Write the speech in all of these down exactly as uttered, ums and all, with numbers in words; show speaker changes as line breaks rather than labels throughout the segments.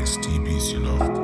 Ice T B's, you know.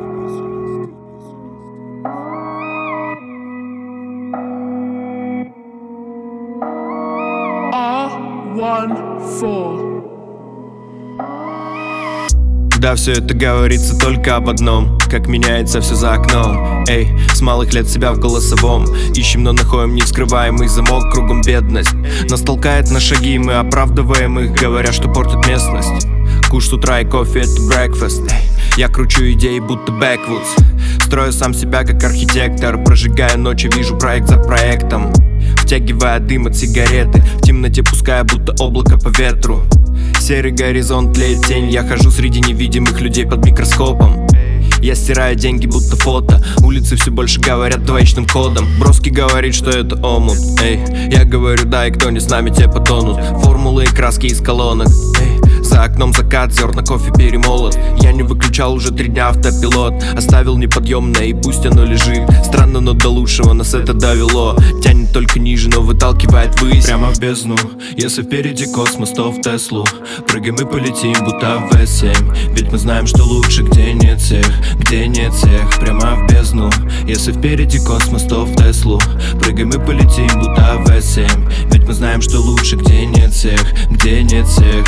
Да, все это говорится только об одном: как меняется все за окном. Эй, с малых лет себя в голосовом ищем, но находим невскрываемый замок. Кругом бедность нас толкает на шаги, мы оправдываем их, говоря, что портит местность. Куш с утра и кофе — это breakfast. Эй, я кручу идеи, будто backwoods. Строю сам себя как архитектор, прожигая ночи, вижу проект за проектом. Втягивая дым от сигареты, в темноте пуская будто облако по ветру. Серый горизонт тлеет тень, я хожу среди невидимых людей под микроскопом. Я стираю деньги, будто фото. Улицы все больше говорят двоичным кодом. Броски говорит, что это омут. Эй, я говорю да, и кто не с нами, те потонут. Формулы и краски из колонок. Эй, за окном закат, зерна кофе перемолот. Я не выключал уже три дня автопилот. Оставил неподъемное, и пусть оно лежит. Странно, но до лучшего нас это довело. Тянет только ниже, но выталкивает ввысь. Прямо в бездну, если впереди космос, то в Теслу. Прыгаем и полетим, будто в эс семь. Ведь мы знаем, что лучше, где нет всех, где нет всех. Прямо в бездну, если впереди космос, то в Теслу. Прыгаем и полетим, будто в эс семь. Ведь мы знаем, что лучше, где нет всех, где нет всех.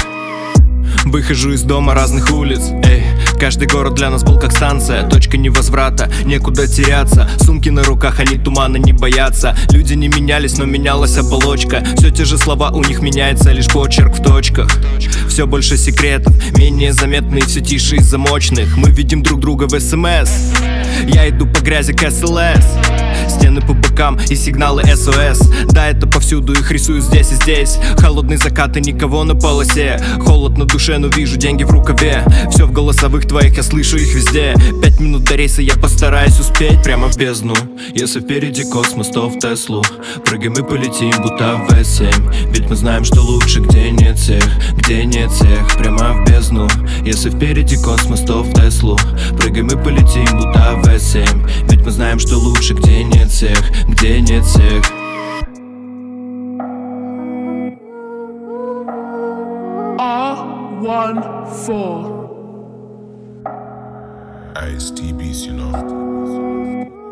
Выхожу из дома разных улиц, эй. Каждый город для нас был как станция, точка невозврата, некуда теряться. Сумки на руках, они тумана не боятся. Люди не менялись, но менялась оболочка. Все те же слова, у них меняется лишь почерк в точках. Все больше секретов, менее заметные, все тише из замочных. Мы видим друг друга в эс эм эс. Я иду по грязи к эс эл эс. Стены по бокам и сигналы эс о эс. Да, это повсюду, их рисую здесь и здесь. Холодный закат и никого на полосе. Холод на душе, но вижу деньги в рукаве. Все в голосовых твоих, я слышу их везде. Пять минут до рейса, я постараюсь успеть. Прямо в бездну, если впереди космос, то в Теслу. Прыгаем и полетим, будто в эс семь. Ведь мы знаем, что лучше, где нет всех, где нет всех. Прямо в бездну, если впереди космос, то в Теслу. Прыгаем и полетим, будто в эс семь. Ведь мы знаем, что лучше, где нет всех, где нет всех.
Ice T B's, you know.